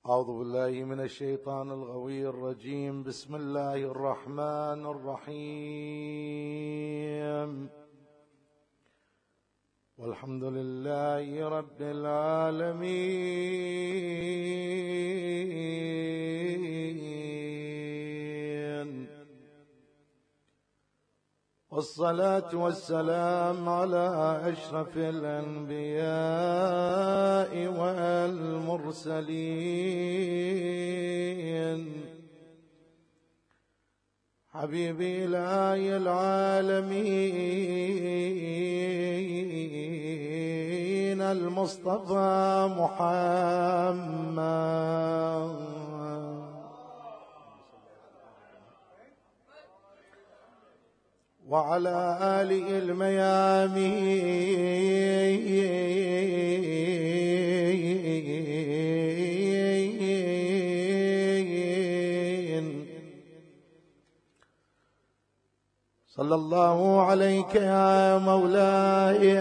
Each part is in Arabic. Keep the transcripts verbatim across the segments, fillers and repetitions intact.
أعوذ بالله من الشيطان الغوي الرجيم. بسم الله الرحمن الرحيم. والحمد لله رب العالمين، والصلاة والسلام على أشرف الأنبياء والمرسلين، حبيبي إله العالمين المصطفى محمد وعلى آله الميامين. صلى الله عليك يا مولاي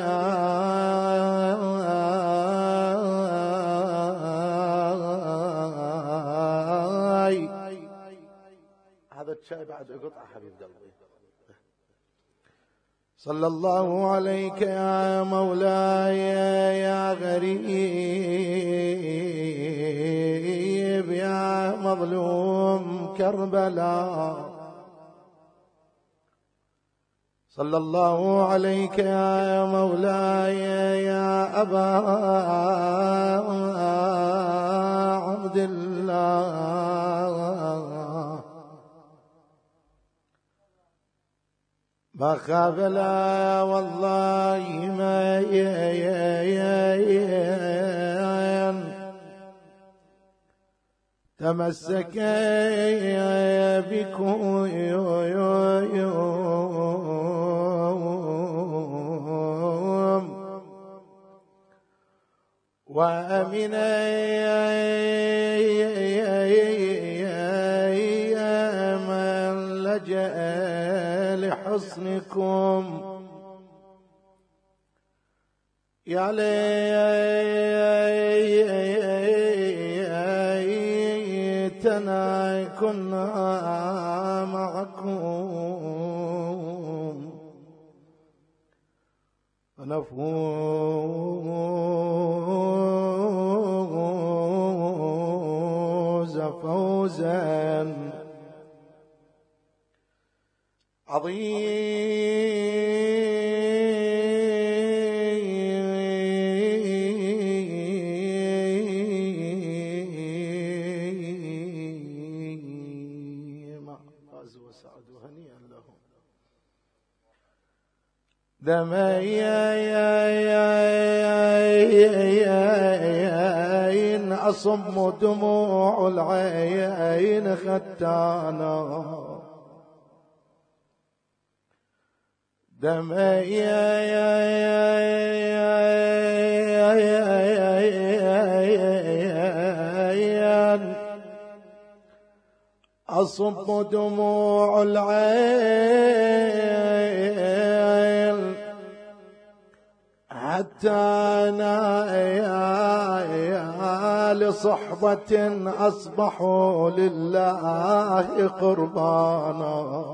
هذا الشاي بعد قطعة حبيب قلبي. صلى الله عليك يا مولاي يا غريب يا مظلوم كربلاء. صلى الله عليك يا مولاي يا أبا عبد الله. ما خاف لا والله ما تمسك بكم وأمن من لجأ لحصنكم. يا ليتنا كنا معكم ونفوز فوزا عظيما. فاز وسعد هنيئا لهم. دمعين أصم دموع العين ختانا. دمعين أصب دموع العين حتى نايا لصحبة أصبحوا لله قربانا.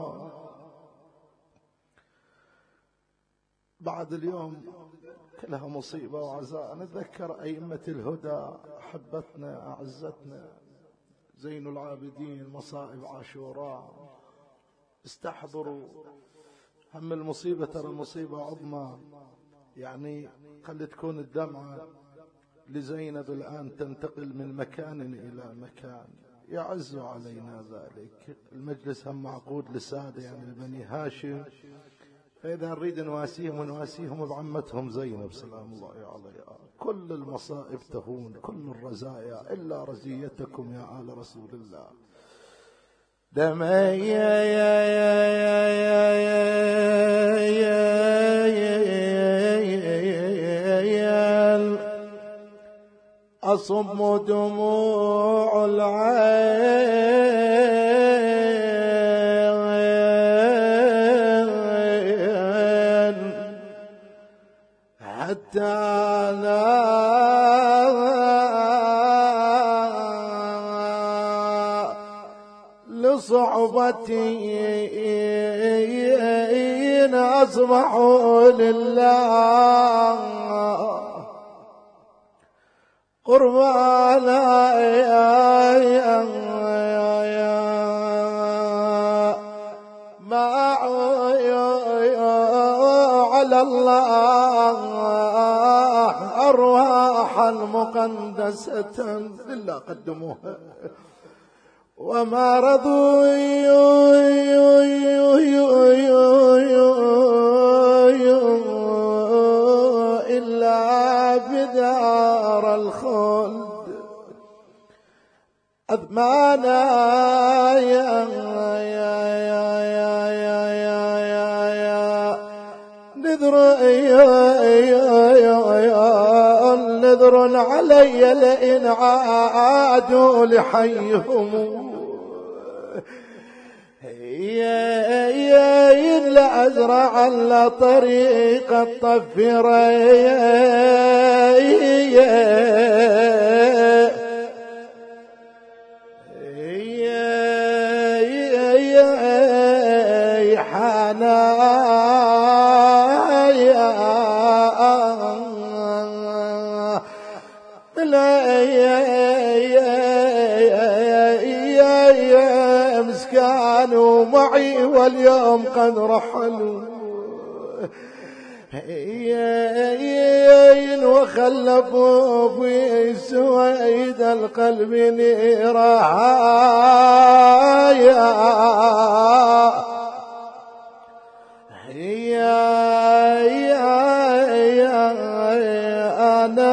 بعد اليوم كلها مصيبة وعزاء. نتذكر أئمة الهدى، أحبتنا أعزتنا، زين العابدين، مصائب عاشوراء. استحضروا هم المصيبة، ترى المصيبة عظمى. يعني خلي تكون الدمعة لزينب الآن تنتقل من مكان إلى مكان، يعز علينا ذلك. المجلس هم معقود لسادة يعني البني هاشم، فإذا نريد نواسيهم ونواسيهم بعمتهم زينب سلام الله عليها. كل المصائب تهون، كل الرزايا إلا رزيتكم يا آل رسول الله. أصم دموع العين حتى لا بصعوبتي أصبحوا لله قربانا ما على الله أرواحا مقدسة لله قدموها وما رضوا إلا بدار الخلد أذمانا يا يا يا يا يا يا يا نذر نذر علي لئن عادوا لحيهم يا يا إلا أزرع على طريق الطفرين كانوا معي واليوم قد رحلوا وخلفوا في سويد القلب نيرايا يا يا يا أنا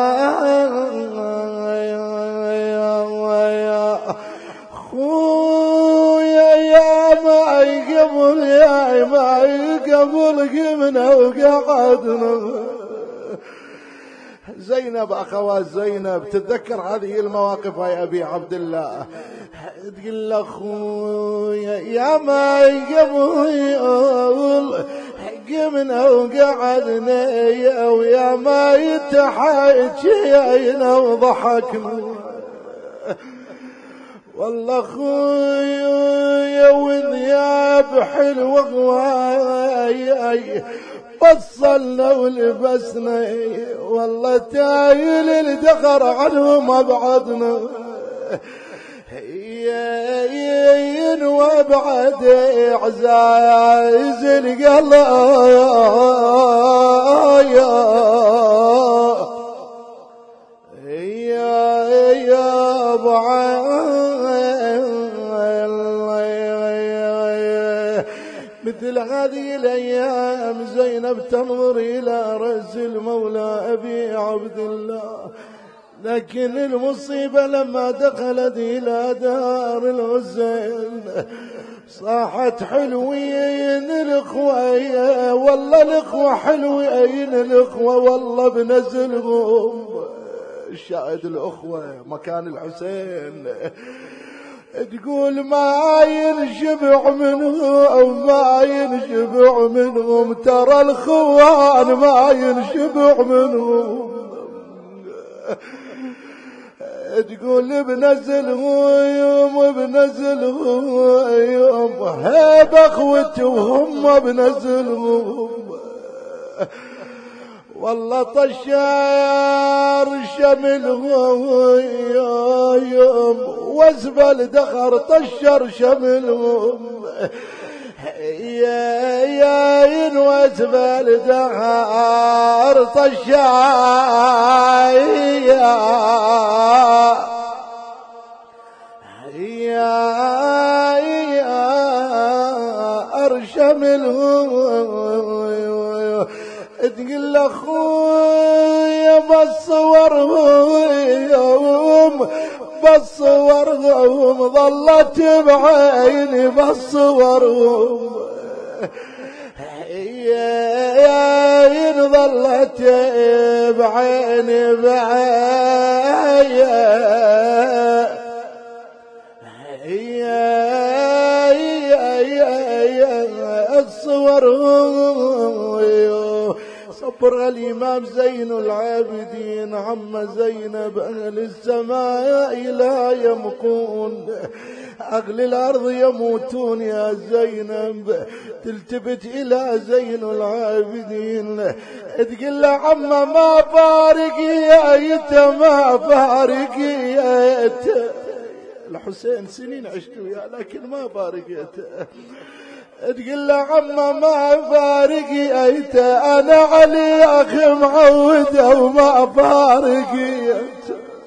قبل يا ما قبل قمنا وقعدنا زينب أخوات زينب تتذكر هذه المواقف يا أبي عبد الله تقول أخويا يا ما قبل قمنا وقعدنا ويا ما يتحاكينا وضحكنا والله خويا وذياب حلوة غواي وصلنا ولبسنا والله تايل الدخر عنهم أبعدنا يين وابعد عزايز القلب يا يا مثل هذه الأيام زينب تنظر إلى رأس المولى أبي عبد الله لكن المصيبة لما دخلت إلى دار الحسين صاحت حلوين الإخوة والله الإخوة حلوين الإخوة والله بنزلهم الشاهد الأخوة مكان الحسين تقول ما ينشبع منهم ما ينشبع منهم ترى الخوان ما ينشبع منهم تقول بنزلهم بنزلهم هيب اخوتهم بنزلهم والله طشار شملهم وزبل دخر طشر شملهم يا يا وزبل دخر طشار يا يا ارشملهم تقول اخويا بصورهم بصورهم ظلت بعيني بصورهم يا ظلت بعيني بعيني الصور صب فرغ الإمام زين العابدين عم زينب أهل السماء لا يمقون، أهل الأرض يموتون يا زينب. تلتفت إلى زين العابدين تقول له عم ما فارقيت ما فارقيت. الحسين سنين عشت وياه لكن ما فارقيت. تقول له عم ما فارقيت أنا علي أخي معودة وما فارقيت.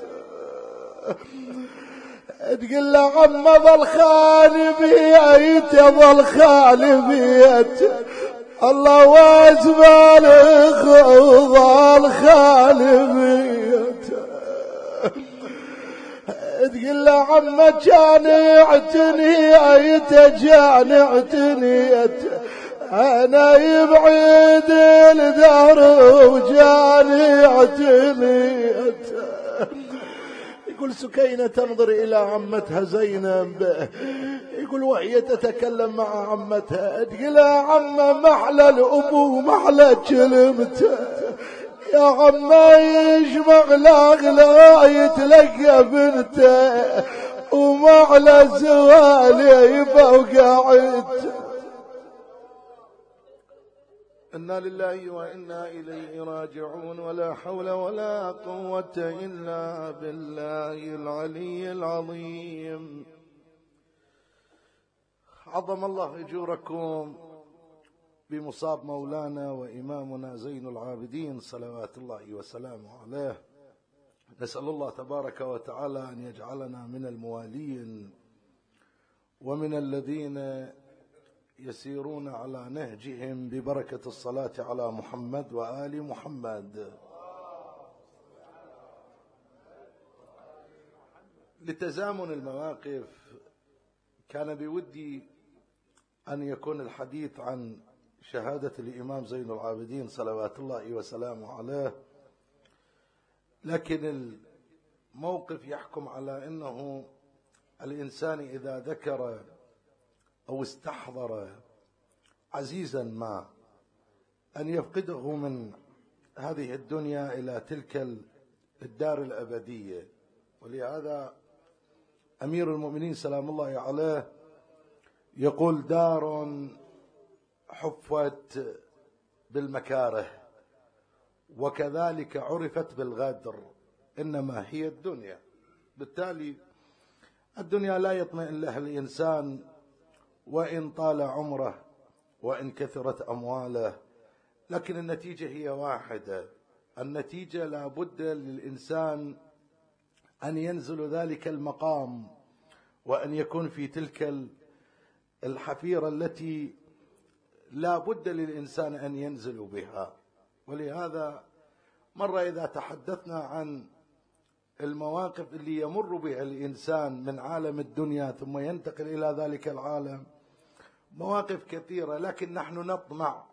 تقول له عم ظل خالي بيت ظل خالي بيت الله وازبال ظل خالي بيت. تقول له عم كان اعتنيت كان اعتنيت انا يبعد الدهر وجاني اعتنيت. يقول سكينة تنظر إلى عمتها زينب، يقول وهي تتكلم مع عمتها تقول يا عم محلى الأبو محلى كلمته يا عم يجمع لا يتلقى بنته ومعلى زوالي فوقعت. إنا لله وإنا إليه راجعون ولا حول ولا قوة إلا بالله العلي العظيم. عظم الله أجوركم بمصاب مولانا وإمامنا زين العابدين صلوات الله وسلامه عليه. نسأل الله تبارك وتعالى أن يجعلنا من الموالين ومن الذين يسيرون على نهجهم ببركة الصلاة على محمد وآل محمد. لتزامن المواقف كان بودي أن يكون الحديث عن شهادة الإمام زين العابدين صلوات الله وسلامه عليه، لكن الموقف يحكم على أنه الإنسان إذا ذكر أو استحضر عزيزا ما أن يفقده من هذه الدنيا إلى تلك الدار الأبدية. ولهذا أمير المؤمنين سلام الله عليه يقول دار حفت بالمكاره وكذلك عرفت بالغدر إنما هي الدنيا. بالتالي الدنيا لا يطمئن لها الإنسان وإن طال عمره وإن كثرت أمواله، لكن النتيجة هي واحدة. النتيجة لا بد للإنسان أن ينزل ذلك المقام وأن يكون في تلك الحفيرة التي لا بد للإنسان أن ينزل بها. ولهذا مرة إذا تحدثنا عن المواقف اللي يمر بها الإنسان من عالم الدنيا ثم ينتقل إلى ذلك العالم، مواقف كثيرة، لكن نحن نطمع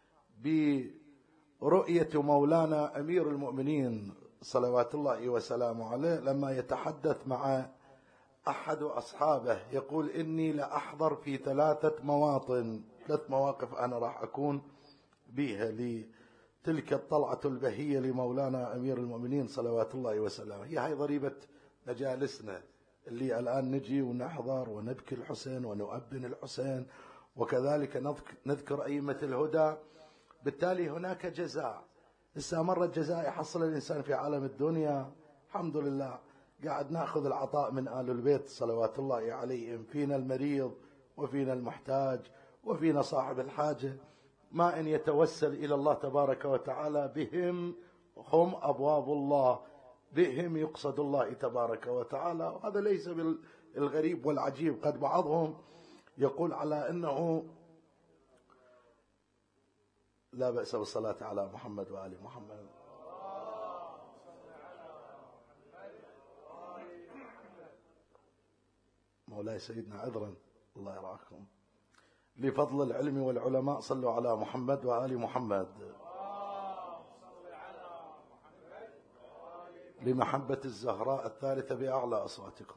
برؤية مولانا أمير المؤمنين صلوات الله وسلامه عليه لما يتحدث مع أحد أصحابه يقول إني لأحضر في ثلاثة مواطن، ثلاث مواقف أنا راح أكون بها لتلك الطلعة البهية لمولانا أمير المؤمنين صلوات الله وسلامه. هي هاي ضريبة مجالسنا اللي الآن نجي ونحضر ونبكي الحسين ونؤبن الحسين وكذلك نذكر أئمة الهدى. بالتالي هناك جزاء. لسه مرة الجزاء يحصل الإنسان في عالم الدنيا الحمد لله، قاعد نأخذ العطاء من آل البيت صلوات الله عليهم، فينا المريض وفينا المحتاج وفينا صاحب الحاجة، ما إن يتوسل إلى الله تبارك وتعالى بهم هم أبواب الله، بهم يقصد الله تبارك وتعالى. وهذا ليس بالغريب والعجيب. قد بعضهم يقول على أنه لا بأس بالصلاة على محمد وآل محمد. مولاي سيدنا عذرا الله يرعاكم. لفضل العلم والعلماء صلوا على محمد وآل محمد. لمحبة الزهراء الثالثة بأعلى أصواتكم.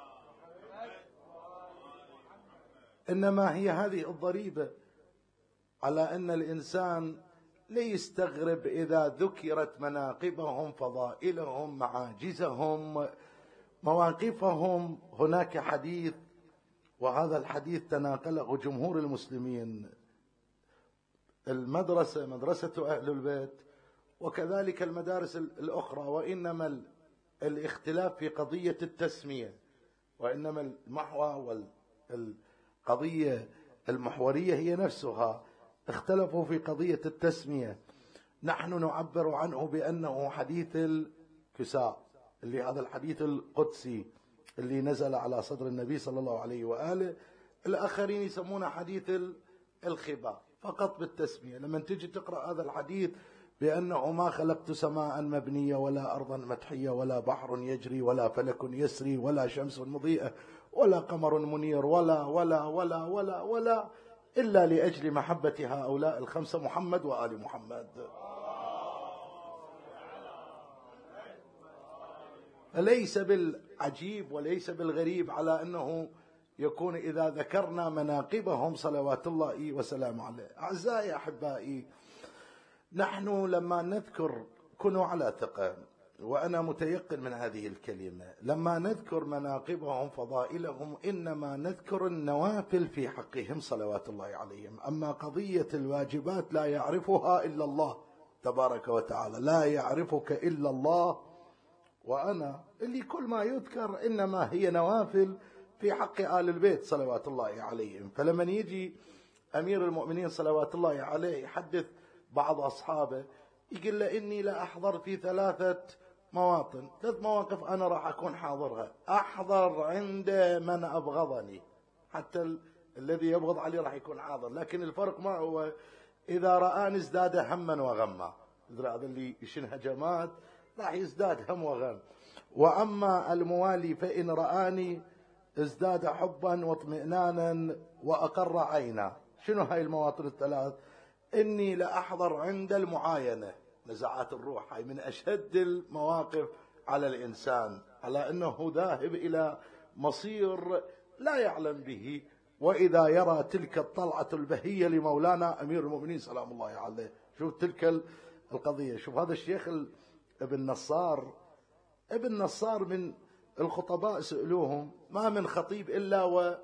إنما هي هذه الضريبة على أن الإنسان لا يستغرب إذا ذكرت مناقبهم، فضائلهم، معاجزهم، مواقفهم. هناك حديث، وهذا الحديث تناقله جمهور المسلمين، المدرسة مدرسة أهل البيت وكذلك المدارس الأخرى، وإنما الاختلاف في قضية التسمية، وإنما المحور والقضية المحورية هي نفسها، اختلفوا في قضية التسمية. نحن نعبر عنه بأنه حديث الكساء، اللي هذا الحديث القدسي اللي نزل على صدر النبي صلى الله عليه وآله. الآخرين يسمونه حديث الخباء فقط بالتسمية. لما تجي تقرأ هذا الحديث بأنه ما خلقت سماء مبنية ولا أرضا مدحية ولا بحر يجري ولا فلك يسري ولا شمس مضيئة ولا قمر منير ولا ولا ولا ولا ولا إلا لأجل محبة هؤلاء الخمسة، محمد وآل محمد. فليس بالعجيب وليس بالغريب على أنه يكون إذا ذكرنا مناقبهم صلوات الله وسلامه عليه. أعزائي أحبائي، نحن لما نذكر، كونوا على ثقة وأنا متيقن من هذه الكلمة، لما نذكر مناقبهم فضائلهم إنما نذكر النوافل في حقهم صلوات الله عليهم. أما قضية الواجبات لا يعرفها إلا الله تبارك وتعالى، لا يعرفك إلا الله وأنا، اللي كل ما يذكر إنما هي نوافل في حق آل البيت صلوات الله عليهم. فلما يجي أمير المؤمنين صلوات الله عليه يحدث بعض أصحابه يقول له إني لا أحضر في ثلاثة مواطن، ثلاث مواقف أنا راح أكون حاضرها. أحضر عند من أبغضني، حتى ال... الذي يبغض علي راح يكون حاضر، لكن الفرق ما هو إذا رآني ازداد هما وغما. هذا اللي يشن هجمات راح يزداد هم وغم. وأما الموالي فإن رآني ازداد حبا واطمئنانا وأقر عينا. شنو هاي المواطن الثلاث؟ إني لأحضر عند المعاينة، نزعات الروح، هاي من أشد المواقف على الإنسان، على أنه ذاهب إلى مصير لا يعلم به، وإذا يرى تلك الطلعة البهية لمولانا أمير المؤمنين سلام الله عليه. شوف تلك القضية. شوف هذا الشيخ ابن نصار، ابن نصار من الخطباء سألوهم ما من خطيب إلا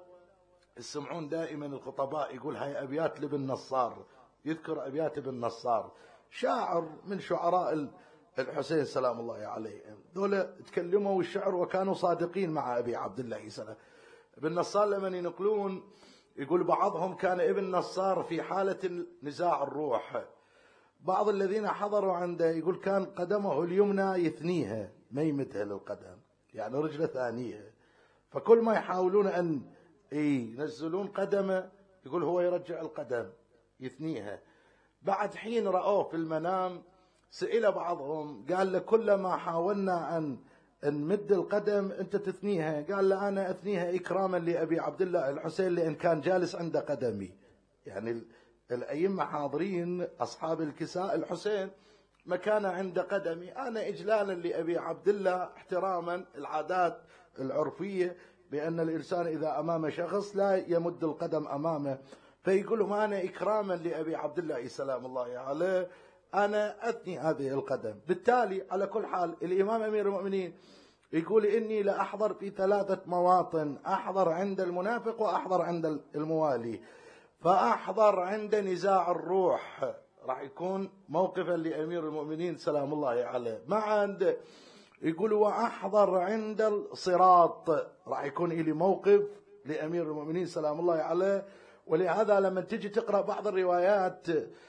ويسمعون دائما الخطباء يقول هاي أبيات لابن نصار، يذكر أبيات ابن نصار، شاعر من شعراء الحسين سلام الله عليه. دول تكلموا الشعر وكانوا صادقين مع أبي عبد الله سلام. ابن نصار لما ينقلون يقول بعضهم كان ابن نصار في حالة نزاع الروح، بعض الذين حضروا عنده يقول كان قدمه اليمنى يثنيها ما يمدها للقدم، يعني رجله ثانية، فكل ما يحاولون أن ينزلون قدمه يقول هو يرجع القدم يثنيها. بعد حين رأوه في المنام سئل بعضهم قال له كلما حاولنا أن نمد القدم أنت تثنيها، قال له أنا أثنيها إكراما لأبي عبد الله الحسين لأن كان جالس عند قدمي. يعني الأئمة حاضرين أصحاب الكساء الحسين مكان عند قدمي، أنا إجلالا لأبي عبد الله احتراما العادات العرفية بأن الإنسان إذا أمام شخص لا يمد القدم أمامه، فيقولهم أنا إكراما لأبي عبد الله سلام الله عليه أنا أثني هذه القدم. بالتالي على كل حال الإمام أمير المؤمنين يقول إني لأحضر في ثلاثة مواطن، أحضر عند المنافق وأحضر عند الموالي. فأحضر عند نزاع الروح راح يكون موقفا لأمير المؤمنين سلام الله عليه، ما عند يقول وأحضر عند الصراط راح يكون إلي موقف لأمير المؤمنين سلام الله عليه. ولهذا لما تجي تقرأ بعض الروايات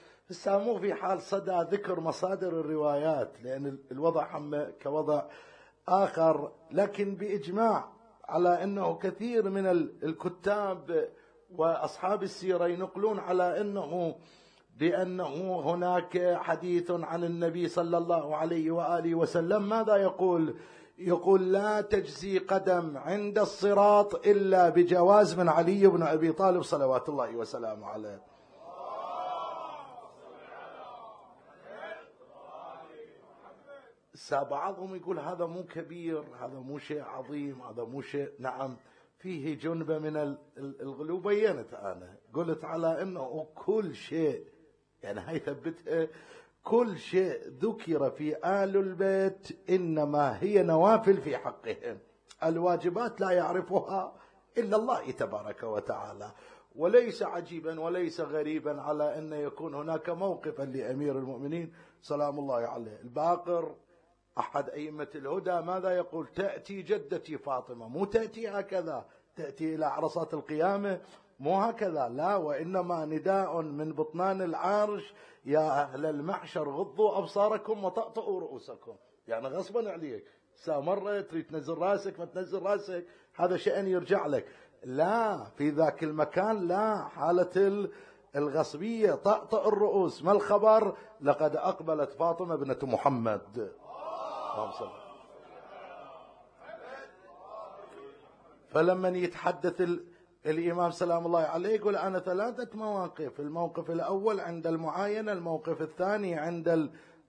مو في حال صدى ذكر مصادر الروايات لأن الوضع هم كوضع آخر، لكن بإجماع على أنه كثير من الكتاب وأصحاب السيرة ينقلون على أنه بأنه هناك حديث عن النبي صلى الله عليه وآله وسلم ماذا يقول؟ يقول لا تجزي قدم عند الصراط إلا بجواز من علي بن أبي طالب صلوات الله وسلامه عليه. بعضهم يقول هذا مو كبير، هذا مو شيء عظيم، هذا مو شيء، نعم فيه جنبة من الغلو. بينت أنا قلت على أنه كل شيء، يعني هاي ثبتها، كل شيء ذكر في آل البيت إنما هي نوافل في حقهم، الواجبات لا يعرفها إلا الله تبارك وتعالى. وليس عجيبا وليس غريبا على أن يكون هناك موقفا لأمير المؤمنين سلام الله عليه. الباقر أحد أئمة الهدى ماذا يقول؟ تأتي جدتي فاطمة، مو تأتي هكذا تأتي إلى عرصات القيامة، مو هكذا، لا، وإنما نداء من بطنان العرش، يا أهل المحشر غضوا أبصاركم وطأطئوا رؤوسكم. يعني غصبا عليك، مرة تريد تنزل راسك ما تنزل راسك، هذا شأن يرجع لك. لا، في ذاك المكان لا، حالة الغصبية طأطئ الرؤوس. ما الخبر؟ لقد أقبلت فاطمة بنت محمد. فلما يتحدث الإمام سلام الله عليه يقول أنا ثلاثة مواقف: الموقف الأول عند المعاينة، الموقف الثاني عند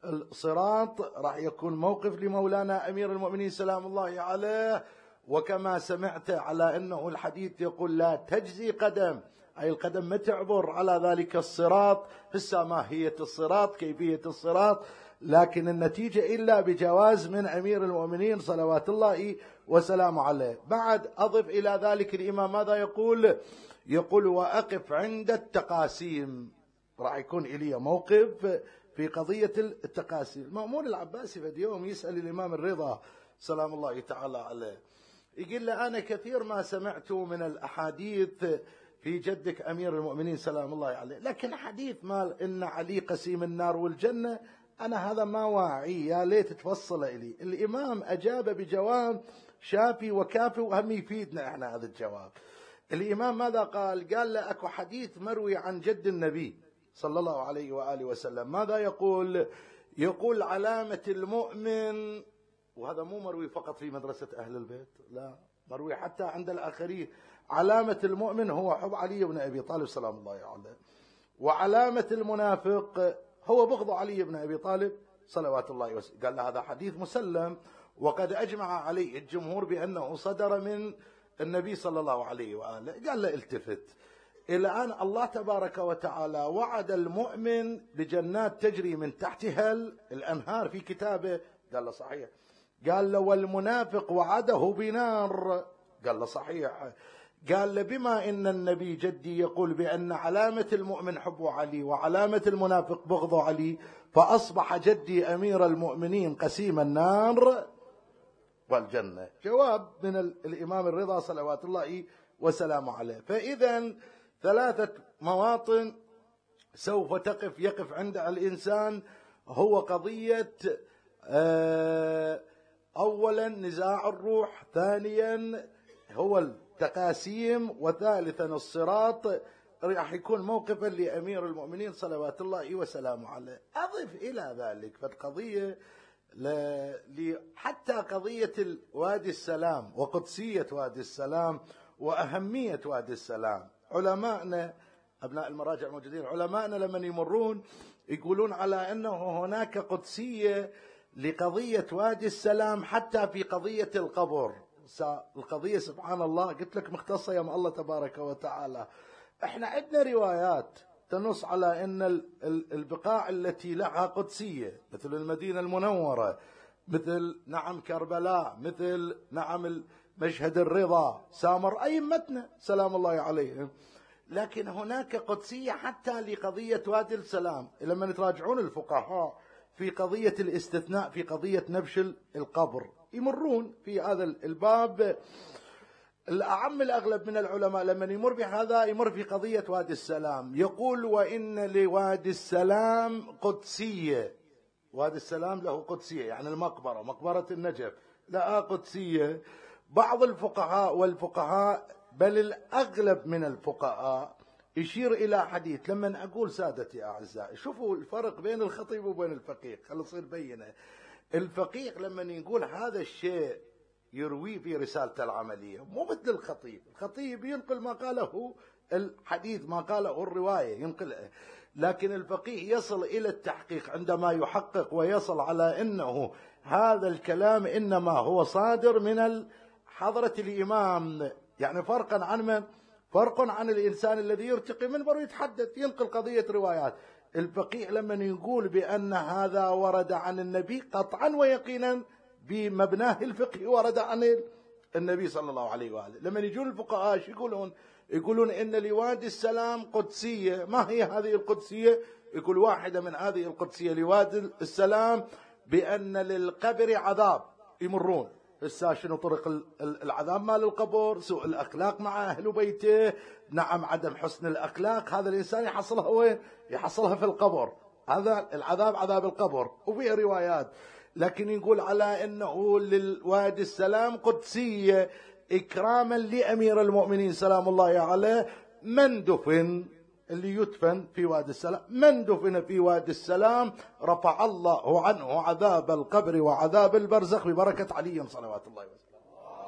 الصراط، راح يكون موقف لمولانا أمير المؤمنين سلام الله عليه. وكما سمعت على أنه الحديث يقول لا تجزي قدم، أي القدم ما تعبر على ذلك الصراط. هسه ماهية الصراط، كيفية الصراط، لكن النتيجة إلا بجواز من أمير المؤمنين صلوات الله وسلامه عليه. بعد أضف إلى ذلك الإمام ماذا يقول؟ يقول وأقف عند التقاسيم، راح يكون إلي موقف في قضية التقاسيم. المأمون العباسي في يوم يسأل الإمام الرضا سلام الله تعالى عليه، يقول له أنا كثير ما سمعت من الأحاديث في جدك أمير المؤمنين سلام الله عليه، لكن حديث مال إن علي قسيم النار والجنة أنا هذا ما واعي، يا ليت تفصل إلي. الإمام أجاب بجواب شافي وكافي، وهم يفيدنا إحنا هذا الجواب. الإمام ماذا قال؟ قال له أكو حديث مروي عن جد النبي صلى الله عليه وآله وسلم، ماذا يقول؟ يقول علامة المؤمن، وهذا مو مروي فقط في مدرسة أهل البيت، لا، مروي حتى عند الآخرين، علامة المؤمن هو حب علي بن أبي طالب سلام الله عليه، وعلامة المنافق هو بغض علي بن أبي طالب صلوات الله وسلم. قال له هذا حديث مسلم وقد أجمع عليه الجمهور بأنه صدر من النبي صلى الله عليه وآله. قال له التفت، إلى أن الله تبارك وتعالى وعد المؤمن بجنات تجري من تحتها الأنهار في كتابه. قال له صحيح. قال له والمنافق وعده بنار. قال له صحيح. قال له بما إن النبي جدي يقول بأن علامة المؤمن حب علي وعلامة المنافق بغض علي، فأصبح جدي أمير المؤمنين قسيم النار والجنة. جواب من الإمام الرضا صلوات الله وسلامه عليه. فإذا ثلاثة مواطن سوف تقف يقف عند الإنسان، هو قضية أولا نزاع الروح، ثانيا هو التقاسيم، وثالثا الصراط. راح يكون موقفا لأمير المؤمنين صلوات الله وسلامه عليه. أضف إلى ذلك فالقضية ل... حتى قضية وادي السلام وقدسية وادي السلام وأهمية وادي السلام. علماءنا أبناء المراجع الموجودين، علماءنا لما يمرون يقولون على أنه هناك قدسية لقضية وادي السلام حتى في قضية القبر. القضية سبحان الله قلت لك مختصة يا الله تبارك وتعالى. احنا عندنا روايات تنص على ان البقاع التي لها قدسية مثل المدينة المنورة، مثل نعم كربلاء، مثل نعم مشهد الرضا، سامر أئمتنا سلام الله عليهم، لكن هناك قدسية حتى لقضية وادي السلام. لما تراجعون الفقهاء في قضية الاستثناء في قضية نبش القبر يمرون في هذا الباب. الأعم الأغلب من العلماء لما يمر بهذا يمر في قضية وادي السلام، يقول وإن لوادي السلام قدسية. وادي السلام له قدسية، يعني المقبرة مقبرة النجف لها قدسية. بعض الفقهاء والفقهاء بل الأغلب من الفقهاء يشير إلى حديث. لما أقول سادتي أعزائي شوفوا الفرق بين الخطيب وبين الفقيه، خلص يصير بينه. الفقيه لما يقول هذا الشيء يروي في رسالته العملية، مو مثل الخطيب. الخطيب ينقل ما قاله الحديث، ما قاله الرواية ينقله، لكن الفقيه يصل إلى التحقيق عندما يحقق ويصل على أنه هذا الكلام إنما هو صادر من حضرة الإمام يعني فرقا عن من؟ فرق عن الإنسان الذي يرتقي منبر ويتحدث ينقل قضية روايات. الفقيه لما يقول بأن هذا ورد عن النبي قطعا ويقينا بمبناه الفقه ورد عن النبي صلى الله عليه وآله. لما يجون الفقهاء شو يقولون؟ يقولون إن لوادي السلام قدسية. ما هي هذه القدسية؟ يقول واحدة من هذه القدسية لوادي السلام بأن للقبر عذاب يمرون. هسه شنو طرق العذاب مال القبر؟ سوء الأخلاق مع أهل بيته، نعم عدم حسن الأخلاق، هذا الإنسان يحصلها وين؟ يحصلها في القبر. هذا العذاب عذاب القبر وفيه روايات. لكن يقول على أنه للوادي السلام قدسية إكراما لأمير المؤمنين سلام الله عليه. من دفن اللي يدفن في وادي السلام، من دفن في وادي السلام رفع الله عنه عذاب القبر وعذاب البرزخ ببركة علي صلوات الله وسلامه.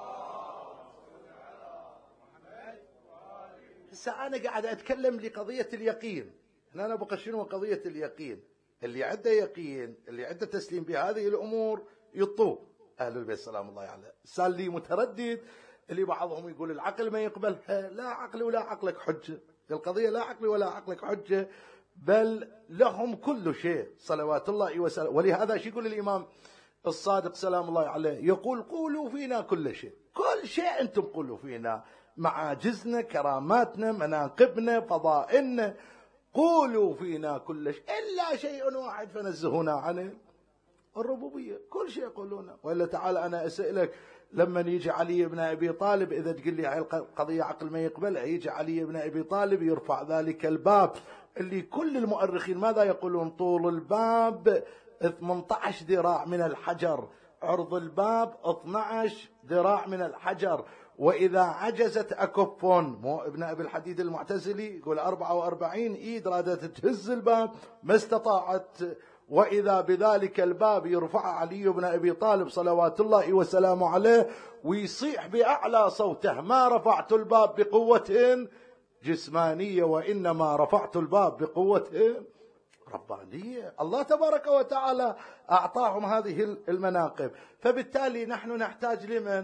هسه أنا قاعد أتكلم لقضية اليقين. أنا بقى شنو قضية اليقين؟ اللي عنده يقين، اللي عنده تسليم بهذه الأمور يطوب أهل البيت سلام الله عليه. صار لي متردد، اللي بعضهم يقول العقل ما يقبلها. لا عقل ولا عقلك حجة، القضية لا عقل ولا عقلك حجة، بل لهم كل شيء صلوات الله وسلامه. ولهذا شو يقول الإمام الصادق سلام الله عليه؟ يقول قولوا فينا كل شيء، كل شيء أنتم قولوا فينا، معاجزنا، كراماتنا، مناقبنا، فضائلنا، قولوا فينا كل شيء إلا شيء واحد فنزهونا عنه الربوبية. كل شيء يقولونه. وإلا تعالى أنا أسألك، لما يجي علي بن أبي طالب، إذا تقول لي هاي القضية عقل ما يقبلها، يجي علي بن أبي طالب يرفع ذلك الباب اللي كل المؤرخين ماذا يقولون؟ طول الباب ثمانية عشر ذراع من الحجر، عرض الباب اثني عشر ذراع من الحجر، وإذا عجزت أكف، مو ابن أبي الحديد المعتزلي يقول أربعة وأربعين إيد رادت تهز الباب ما استطاعت. وإذا بذلك الباب يرفع علي بن أبي طالب صلوات الله وسلامه عليه ويصيح بأعلى صوته: ما رفعت الباب بقوة جسمانية وإنما رفعت الباب بقوة ربانية. الله تبارك وتعالى أعطاهم هذه المناقب. فبالتالي نحن نحتاج لمن؟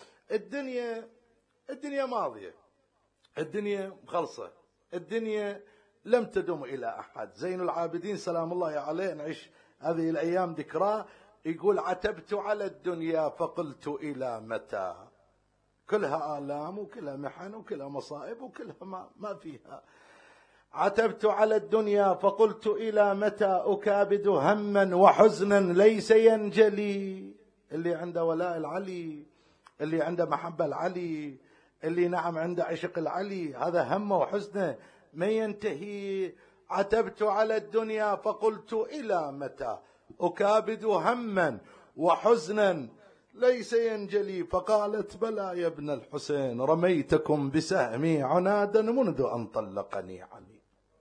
الدنيا الدنيا ماضية، الدنيا خلصة، الدنيا لم تدم إلى أحد. زين العابدين سلام الله عليه نعيش هذه الأيام ذكراه، يقول: عتبت على الدنيا فقلت إلى متى. كلها آلام وكلها محن وكلها مصائب وكلها ما, ما فيها. عتبت على الدنيا فقلت إلى متى أكابد هما وحزنا ليس ينجلي. اللي عنده ولاء العلي، اللي عنده محبة العلي، اللي نعم عنده عشق العلي، هذا همه وحزنه ما ينتهي. عتبت على الدنيا فقلت إلى متى أكابد هما وحزنا ليس ينجلي. فقالت: بلى يا ابن الحسين رميتكم بسهمي عنادا منذ أن طلقني علي.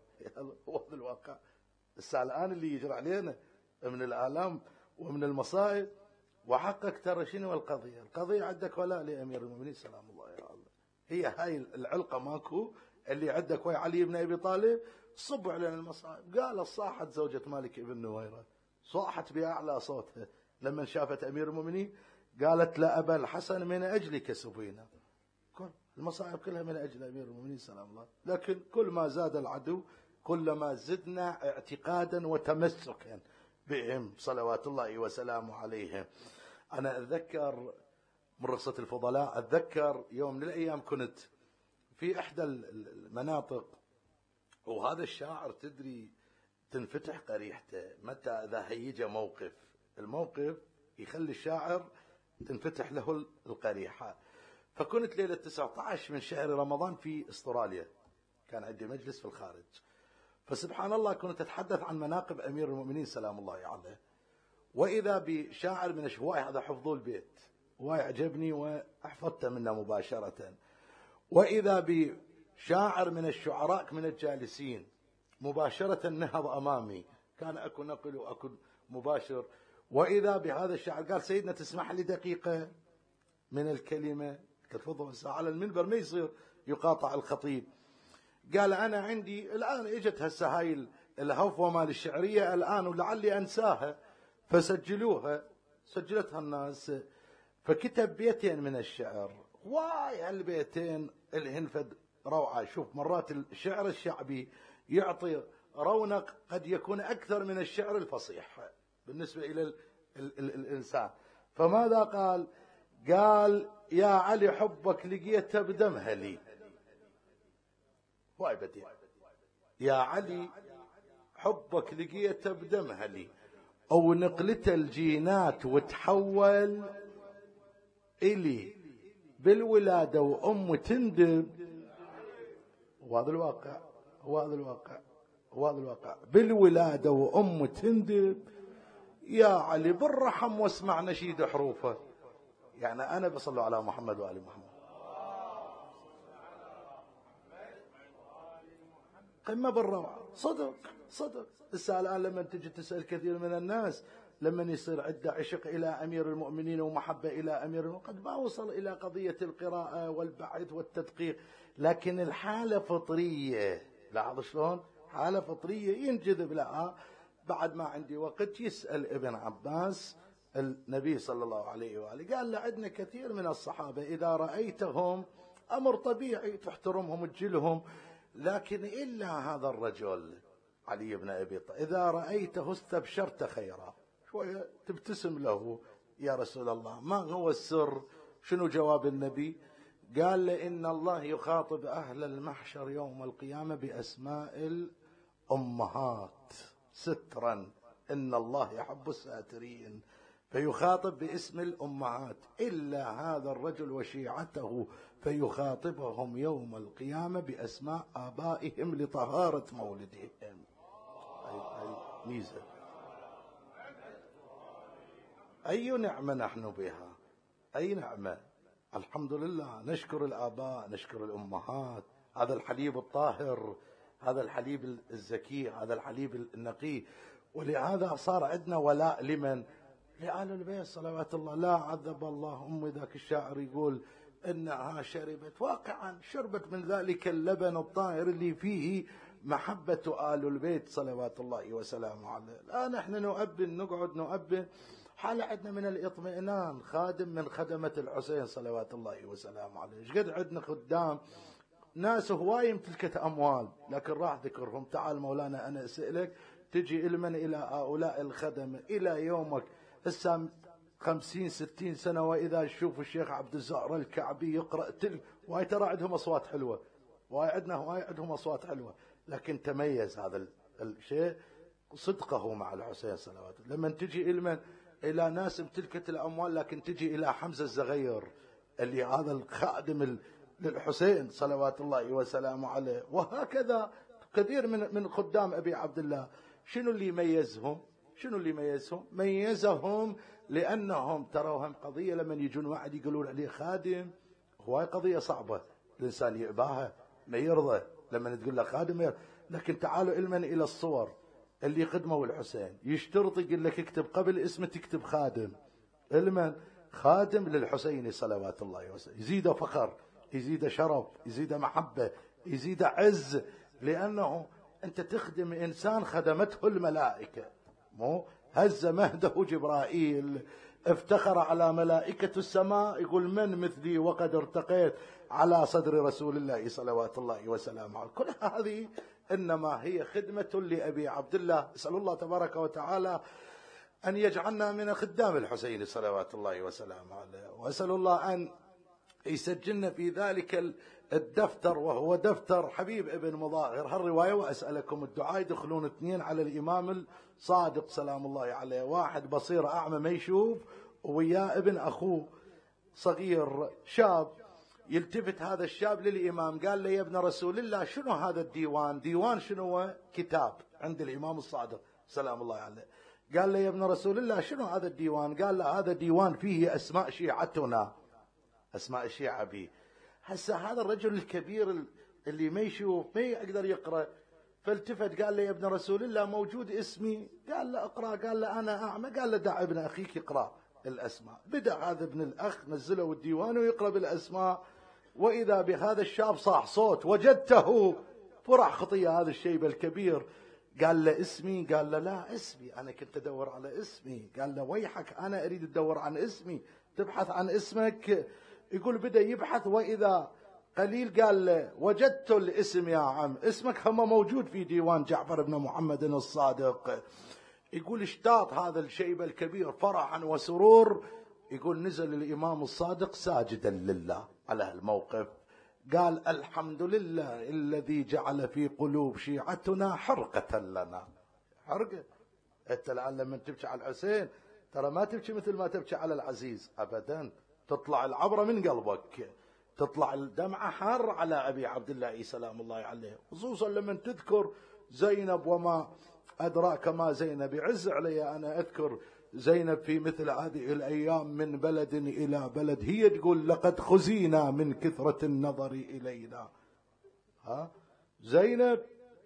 هو الواقع. الساعة الآن اللي يجري علينا من الآلام ومن المصائب، وحقك ترى شنو القضية؟ القضية عندك ولا لأمير المؤمنين سلام الله عليه. هي هاي العلقة ماكو اللي عندك ويا علي بن أبي طالب. صب علينا المصائب. قال: صاحت زوجة مالك بن نويرة، صاحت بأعلى صوتها لما شافت أمير المؤمنين، قالت: لا أبا الحسن من أجلك سبينا. كل المصائب كلها من أجل أمير المؤمنين سلام الله. لكن كل ما زاد العدو كلما زدنا اعتقادا وتمسكا بهم صلوات الله وسلامه عليهم. أنا أتذكر من رصة الفضلاء، أتذكر يوم من الأيام كنت في إحدى المناطق، وهذا الشاعر تدري تنفتح قريحته متى إذا هيجي موقف، الموقف يخلي الشاعر تنفتح له القريحة. فكنت ليلة تسعة عشر من شهر رمضان في استراليا، كان عندي مجلس في الخارج. فسبحان الله كنت أتحدث عن مناقب أمير المؤمنين سلام الله عليه، وإذا بشاعر من الشواي، هذا حفظوا البيت ويعجبني وأحفظته منه مباشرة، وإذا بشاعر من الشعراء من الجالسين مباشرة نهض أمامي، كان أكو نقل وأكو مباشر، وإذا بهذا الشاعر قال: سيدنا تسمح لي دقيقة من الكلمة؟ تفضل. على المنبر ما يصير يقاطع الخطيب. قال: أنا عندي الآن إجت هسه هاي الهفوة مال الشعرية الآن ولعلي أنساها، فسجلوها، سجلتها الناس. فكتب بيتين من الشعر، واي هالبيتين الهنفد روعة. شوف مرات الشعر الشعبي يعطي رونق قد يكون أكثر من الشعر الفصيح بالنسبة إلى ال ال ال الإنسان. فماذا قال؟ قال يا علي حبك لقيته بدمها لي. واي بديع. يا علي حبك لقيته بدمها لي، أو نقلته الجينات وتحول إلي بالولادة وأم تندب. وهذا الواقع، وهذا الواقع، وهذا الواقع. بالولادة وأم تندب يا علي بالرحم واسمع نشيد حروفه. يعني أنا بصلوا على محمد وآل محمد. قمة بالروعة. صدق صدق. هسه الآن لما تجي تسأل كثير من الناس لما يصير عنده عشق إلى أمير المؤمنين ومحبة إلى أمير المؤمنين، قد ما وصل إلى قضية القراءة والبحث والتدقيق، لكن الحالة فطرية. لاحظ شلون؟ حالة فطرية ينجذب لها. بعد ما عندي وقت يسأل ابن عباس النبي صلى الله عليه وآله، قال له عندنا كثير من الصحابة إذا رأيتهم أمر طبيعي تحترمهم تجلهم، لكن إلا هذا الرجل علي بن أبي طالب إذا رأيته استبشرت خيرا. شوية تبتسم له يا رسول الله، ما هو السر؟ شنو جواب النبي؟ قال له إن الله يخاطب أهل المحشر يوم القيامة بأسماء الأمهات سترا، إن الله يحب الساترين، فيخاطب باسم الأمهات، إلا هذا الرجل وشيعته فيخاطبهم يوم القيامة بأسماء آبائهم لطهارة مولدهم. أي, أي ميزة، أي نعمة نحن بها، أي نعمة. الحمد لله، نشكر الآباء، نشكر الأمهات. هذا الحليب الطاهر، هذا الحليب الزكي، هذا الحليب النقي. ولهذا صار عندنا ولاء لمن؟ لآل البيت صلوات الله. لا عذب الله أمي، ذاك الشاعر يقول إنها شربت، واقعا شربت من ذلك اللبن الطاهر اللي فيه محبة آل البيت صلوات الله وسلامه عليه. الآن احنا نؤبن، نقعد نؤبن، حالة عندنا من الاطمئنان. خادم من خدمة الحسين صلوات الله وسلامه عليه. ايش قد عندنا خدام ناس هواي يمتلكة أموال، لكن راح ذكرهم. تعال مولانا أنا أسألك، تجي إلمن إلى هؤلاء الخدمة إلى يومك هسه خمسين ستين سنة، وإذا تشوف الشيخ عبد الزهر الكعبي يقرأ تل، واي ترى عندهم أصوات حلوة، واي عندنا واي عندهم أصوات حلوة، لكن تميز هذا الشيء صدقه مع الحسين صلوات. لما تجي إلمن إلى ناس امتلكت الأموال، لكن تجي إلى حمزة الزغير اللي هذا الخادم للحسين صلوات الله وسلامه عليه. وهكذا كثير من من خدام أبي عبد الله. شنو اللي يميزهم؟ شنو اللي يميزهم؟ ميزهم لأنهم تروهم قضية لما يجون واحد يقولون عليه خادم، هواي قضية صعبة الإنسان يعباها ما يرضى لما تقول له خادم. لكن تعالوا علما إلى الصور اللي قدموا الحسين، يشترط يقول لك اكتب قبل اسمه تكتب خادم. علما خادم للحسين صلوات الله وسلم، يزيد فخر، يزيد شرف، يزيد محبة، يزيد عز، لأنه أنت تخدم إنسان خدمته الملائكة. مو هز مهده جبرائيل، افتخر على ملائكة السماء، يقول من مثلي وقد ارتقيت على صدر رسول الله صلوات الله وسلامه عليه. كل هذه إنما هي خدمة لأبي عبد الله. اسأل الله تبارك وتعالى أن يجعلنا من خدام الحسين صلوات الله وسلامه عليه، وأسأل الله أن يسجلنا في ذلك الدفتر، وهو دفتر حبيب ابن مظاهر هالرواية. وأسألكم الدعاء. يدخلون اثنين على الإمام الصادق سلام الله عليه، واحد بصير أعمى ما يشوف، وياه ابن أخوه صغير شاب. يلتفت هذا الشاب للإمام، قال له يا ابن رسول الله شنو هذا الديوان؟ ديوان شنو هو؟ كتاب عند الإمام الصادق سلام الله عليه. قال له يا ابن رسول الله شنو هذا الديوان؟ قال له هذا ديوان فيه أسماء شيعتنا، أسماء الشيعة به. هسه هذا الرجل الكبير اللي ما يشوف ما يقدر يقرأ، فالتفت قال له يا ابن رسول الله موجود اسمي؟ قال له اقرأ. قال له أنا أعمى. قال له دع ابن أخيك يقرأ الأسماء. بدأ هذا ابن الأخ نزله الديوان ويقرأ بالأسماء، وإذا بهذا الشاب صاح صوت، وجدته فرح خطية هذا الشيب الكبير. قال له اسمي؟ قال له لا اسمي، أنا كنت أدور على اسمي. قال له ويحك، أنا أريد أدور عن اسمي، تبحث عن اسمك يقول بدأ يبحث وإذا قليل قال له وجدت الاسم يا عم، اسمك هم موجود في ديوان جعفر بن محمد الصادق. يقول اشتاط هذا الشيب الكبير فرحا وسرور. يقول نزل الإمام الصادق ساجدا لله على الموقف، قال الحمد لله الذي جعل في قلوب شيعتنا حرقة لنا. حرقة؟ انت الآن لما تبكي على الحسين ترى ما تبكي مثل ما تبكي على العزيز أبدا، تطلع العبرة من قلبك، تطلع الدمعة حارة على أبي عبد الله سلام الله عليه، خصوصا لما تذكر زينب وما أدراك ما زينب. يعز علي أنا أذكر زينب في مثل هذه الأيام من بلد إلى بلد، هي تقول لقد خزينا من كثرة النظر إلينا. ها زينب،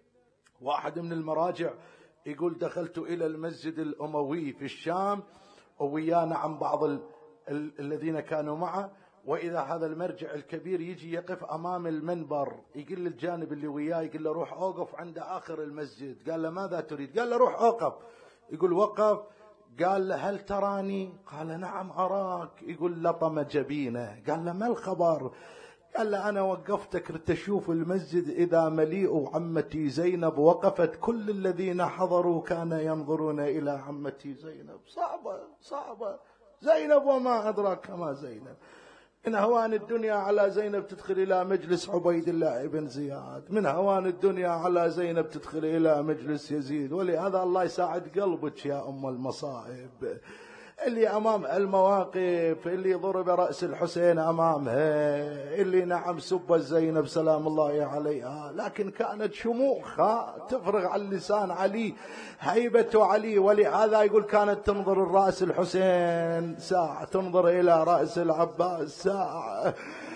واحد من المراجع يقول دخلت إلى المسجد الأموي في الشام وويانا عن بعض ال... ال... الذين كانوا معه، وإذا هذا المرجع الكبير يجي يقف أمام المنبر، يقول للجانب اللي وياه يقول له روح أوقف عند آخر المسجد. قال له ماذا تريد؟ قال له روح أوقف. يقول وقف، قال له هل تراني؟ قال نعم أراك. يقول لطم جبينه، قال له ما الخبر؟ قال له أنا وقفتك تشوف المسجد إذا مليء عمتي زينب وقفت، كل الذين حضروا كان ينظرون إلى عمتي زينب. صعبة صعبة زينب وما أدراك ما زينب. من هوان الدنيا على زينب تدخل إلى مجلس عبيد الله بن زياد، من هوان الدنيا على زينب تدخل إلى مجلس يزيد. ولهذا الله يساعد قلبك يا أم المصائب، اللي أمام المواقف، اللي ضرب رأس الحسين أمامها، اللي نعم سب زينب سلام الله عليها، لكن كانت شموخها تفرغ على اللسان علي، هيبة علي. ولهذا يقول كانت تنظر الرأس الحسين ساعة، تنظر إلى رأس العباس ساعة.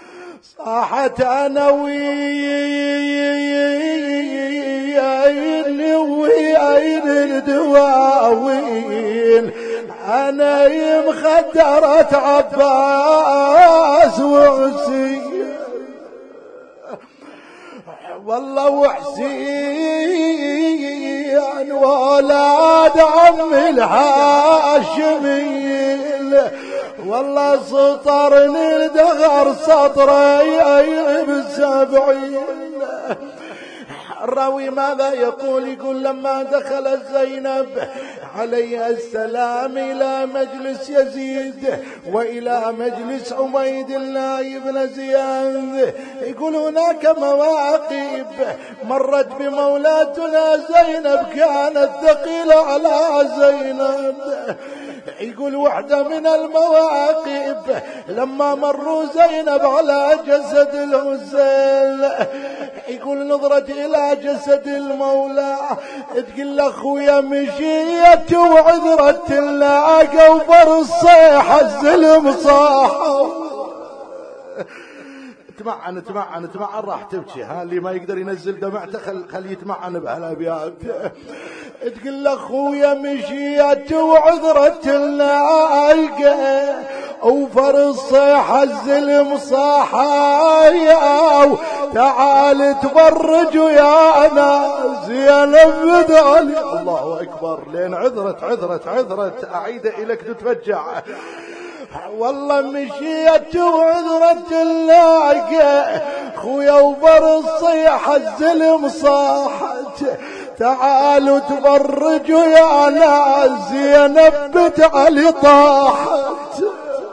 صاحت أنا وين وين الدواوين، أنا مخدرة عباس وحسين، والله وحسين ولاد عم الهاشمين، والله سطرني الدغر سطري بالسبعين. الراوي ماذا يقول؟ يقول لما دخلت زينب عليه السلام إلى مجلس يزيد وإلى مجلس عبيد الله بن زياد، يقول هناك مواقف مرت بمولاتنا زينب كانت ثقيلة على زينب. يقول واحدة من المواقف لما مروا زينب على جسد الحسين، يقول نظرت إلى جسد المولى، تقول أخويا مشيت وعذرت اللاقى وبر الصيحة الزلم صاح. تمعن تمعن تمعن راح تبكي، ها اللي ما يقدر ينزل دمعته خل خليه يتمعن بهالابيات. تقول اخويا مشيت وعذرت اللاقى وفر الصيحة الزلم صاحايا، تعال تبرج يا ناس يا نبذ علي. الله اكبر، لين عذرت عذرت عذرت اعيد اليك تتفجع. والله مشيت وعذرت اللاقى خويا وبر الصيحة الزلم صاحت، تعالوا تبرجوا يا ناس يا نبت علي طاحت.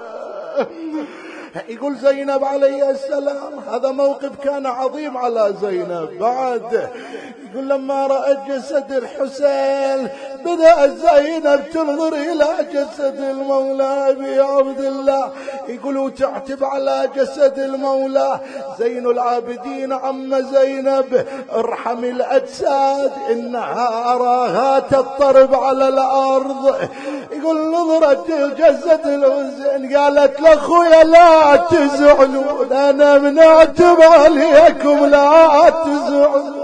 يقول زينب عليه السلام هذا موقف كان عظيم على زينب. بعد يقول لما رأت جسد الحسين بدأت زينب تنظر إلى جسد المولى أبي عبد الله، يقول وتعتب على جسد المولى. زين العابدين عم زينب ارحم الأجساد إنها أراها تضطرب على الأرض. يقول نظرت جسد الحسين قالت لأخويا لا تزعلون، أنا منعتب عليكم لا تزعلون.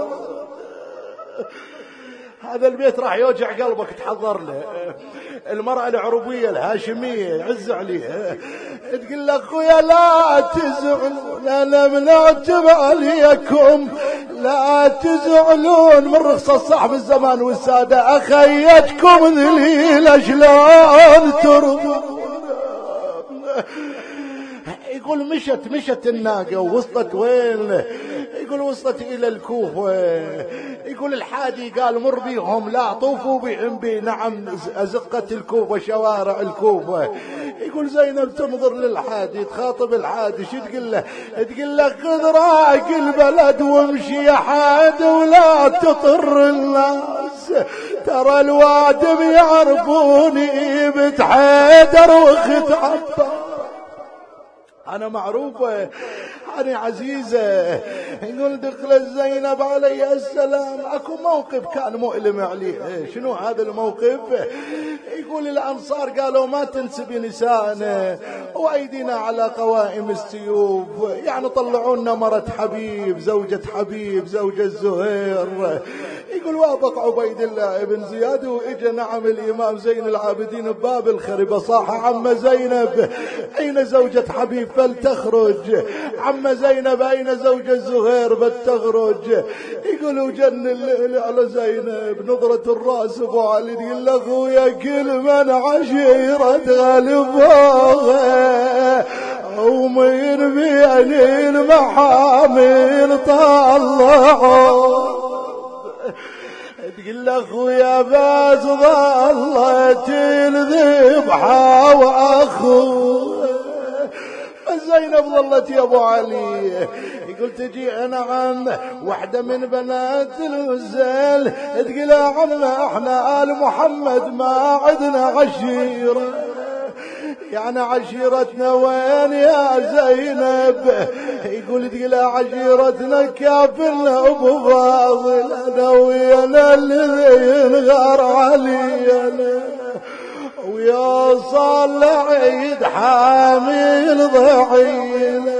هذا البيت راح يوجع قلبك، تحضر له. المرأة العربية الهاشمية عز عليها تقول لك اخويا لا تزعلون، انا منعتب عليكم لا تزعلون، من رخصة صاحب الزمان والسادة اخيتكم ذليلة شلون ترضون. يقول مشت مشت الناقة ووصلت وين؟ يقول وصلت إلى الكوفة. يقول الحادي قال مر بيهم لا طوفوا بهم بي. نعم أزقت الكوفة شوارع الكوفة. يقول زينب تنظر للحادي تخاطب الحادي شو تقول له؟ تقول له خذ راك البلد وامشي يا حاد ولا تطر الناس، ترى الوادم يعرفوني بنت حيدر واخت عباس. أنا معروفة أنا عزيزة. يقول دخلت زينب عليه السلام أكو موقف كان مؤلم عليه. شنو هذا الموقف؟ يقول الأنصار قالوا ما تنسبي نساءنا وأيدينا على قوائم السيوف، يعني طلعونا مرة حبيب زوجة حبيب زوجة الزهير. يقول وافق عبيد الله بن زياد وإجا نعم الإمام زين العابدين بباب الخربة صاح عم زينب أين زوجة حبيب فلتخرج، عم زينب أين زوجة الزهير فلتخرج. يقولوا جن الليل على زينب نظرة الراس ابو علي يقول له اخويا كل من عشيرة غلبوها ومن بين المحامل طلعوا. تقول له اخويا بس ظلت الذبحة واخوه. زينب ظلت يا ابو علي. يقول تجي انا عم واحدة من بنات الوزال تقول يا عم احنا آل محمد ما عدنا عشيرة، يعني عشيرتنا وين يا زينب؟ يقول تقول عشيرتنا كافلنا ابو فاضل انا ويانا الذي ينغار علينا ويوصل لعيد حامل ضعينه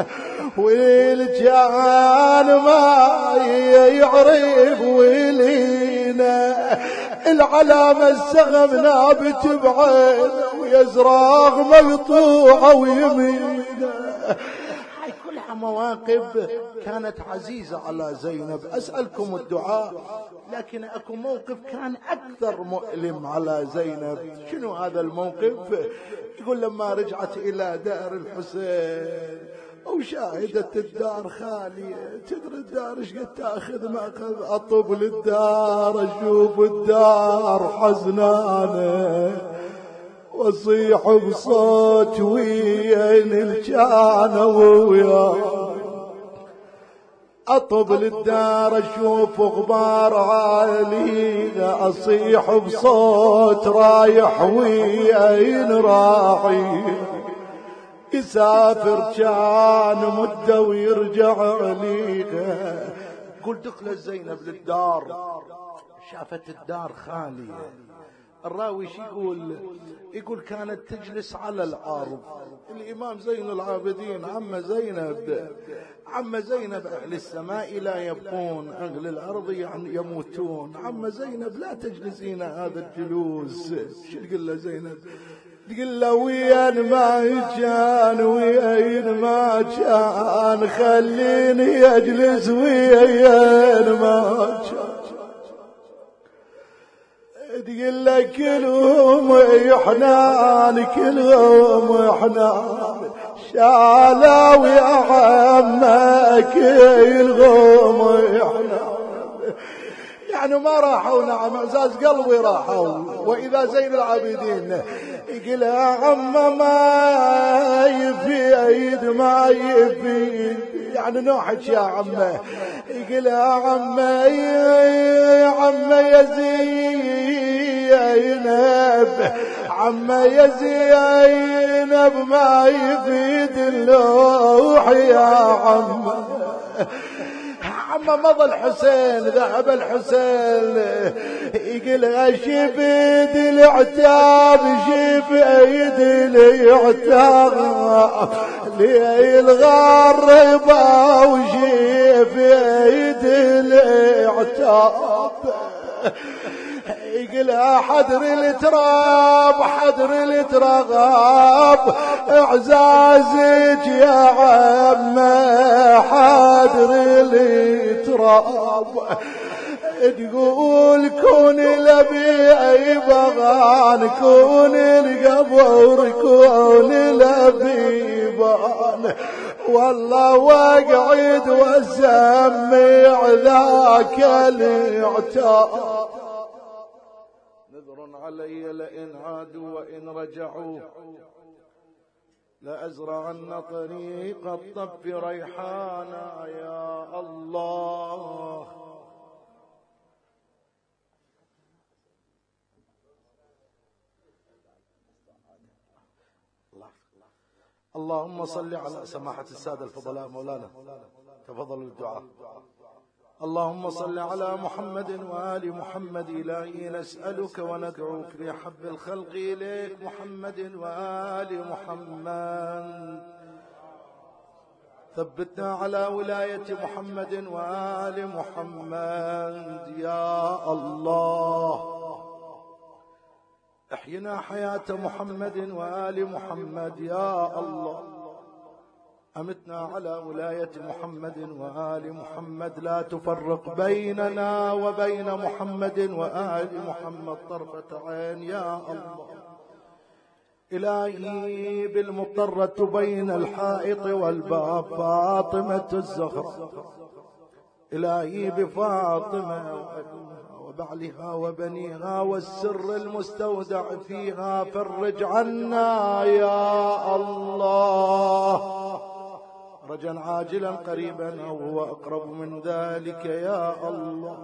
والجان ما يعرف ولينا العلامة السغم نابت بعين ويزراغ مقطوعة ويمينه. هاي كلها مواقف كانت عزيزة على زينب. أسألكم الدعاء، لكن أكو موقف كان أكثر مؤلم على زينب. شنو هذا الموقف؟ يقول لما رجعت إلى دار الحسين وشاهدت الدار خالية، تدري الدار ايش قد تاخذ ماخذ؟ اطب للدار اشوف الدار حزنانة واصيح بصوت وين الجانة ويا اطب للدار اشوف غبار عالية اصيح بصوت رايح وين راعي يسافر كان مدة ويرجع عليها. قلت دخلت زينب للدار شافت الدار خالية. الراوي شي يقول؟ يقول كانت تجلس على الأرض. الإمام زين العابدين عم زينب عم زينب أهل السماء لا يبقون أهل الأرض يعني يموتون. عم زينب لا تجلسين هذا الجلوس. شو تقول له زينب؟ تقول له وين ما كان وين ما كان خليني اجلس وين ما كان. تقول له كلهم يحنان كلهم يحنان شالوا يا عمك كلهم يحنان، يعني ما راحوا. نعم اعزاز قلبي راحوا. واذا زين العابدين يقول يا عم ما يفيد ما يفيد، يعني نوحك يا عمه. يقول يا عم يا عم يا زينب عم يا زينب ما يفيد اللوح يا عم. عم مضى الحسين ذهب الحسين. يقول شبيد العتاب شبيد العتاب لي الغربة وشبيد العتاب. يقول حدر التراب حدر التراب اعزازك يا عم حدر التراب. تقول كون لبي بغان كون القبر كون لبي بغان والله واقعد واسمع ذاك الاعتاب نذر علي لئن عادوا وإن رجعوا لأزرعن طريق الطف ريحانا يا الله. اللهم صل على سماحة السادة الفضلاء مولانا تفضلوا الدعاء. اللهم صل على محمد وآل محمد. إلهي نسألك وندعوك بحب الخلق إليك محمد وآل محمد. ثبتنا على ولاية محمد وآل محمد يا الله. احينا حياة محمد وآل محمد يا الله. أمتنا على ولاية محمد وآل محمد. لا تفرق بيننا وبين محمد وآل محمد طرفة عين يا الله. إلهي بالمضطرة بين الحائط والباب فاطمة الزهراء. إلهي بفاطمة وبعلها وبنيها والسر المستودع فيها فرج عنا يا الله رجا عاجلا قريبا أو هو أقرب من ذلك يا الله.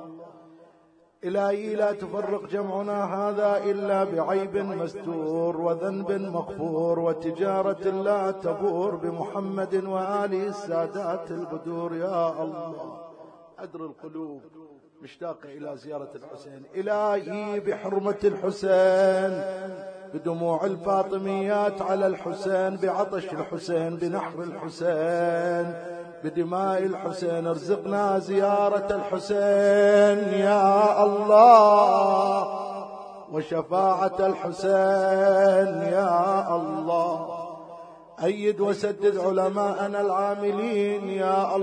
إلهي لا تفرق جمعنا هذا إلا بعيب مستور وذنب مغفور وتجارة لا تبور بمحمد وآله السادات البدور يا الله. أدر القلوب مشتاقة إلى زيارة الحسين. إلهي بحرمة الحسين بدموع الفاطميات على الحسين بعطش الحسين بنحر الحسين بدماء الحسين ارزقنا زيارة الحسين يا الله وشفاعة الحسين يا الله. أيد وسدد علماءنا العاملين يا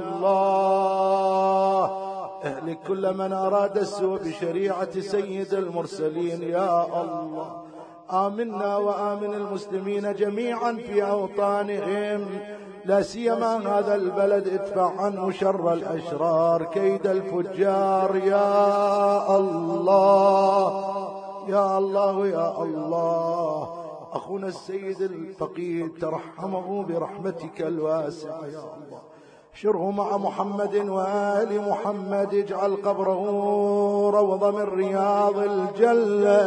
الله. اهلك كل من أراد السوء بشريعة سيد المرسلين يا الله. آمنا وآمن المسلمين جميعا في أوطانهم لا سيما هذا البلد. ادفع عنه شر الأشرار كيد الفجار يا الله يا الله يا الله. أخونا السيد الفقيد ترحمه برحمتك الواسعة يا الله. شره مع محمد وآل محمد. اجعل قبره روضة من رياض الجنة.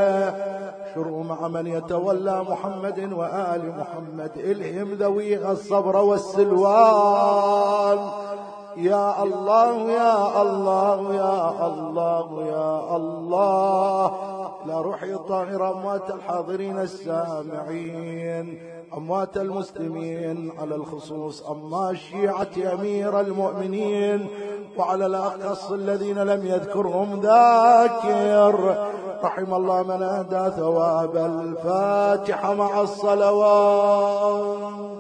شره مع من يتولى محمد وآل محمد. الهم ذويها الصبر والسلوان يا الله يا الله يا الله يا الله. لا روحي الطاهرة أموات الحاضرين السامعين أموات المسلمين على الخصوص أما شيعة أمير المؤمنين وعلى الأخص الذين لم يذكرهم ذاكر. رحم الله من أهدى ثواب الفاتحة مع الصلوات.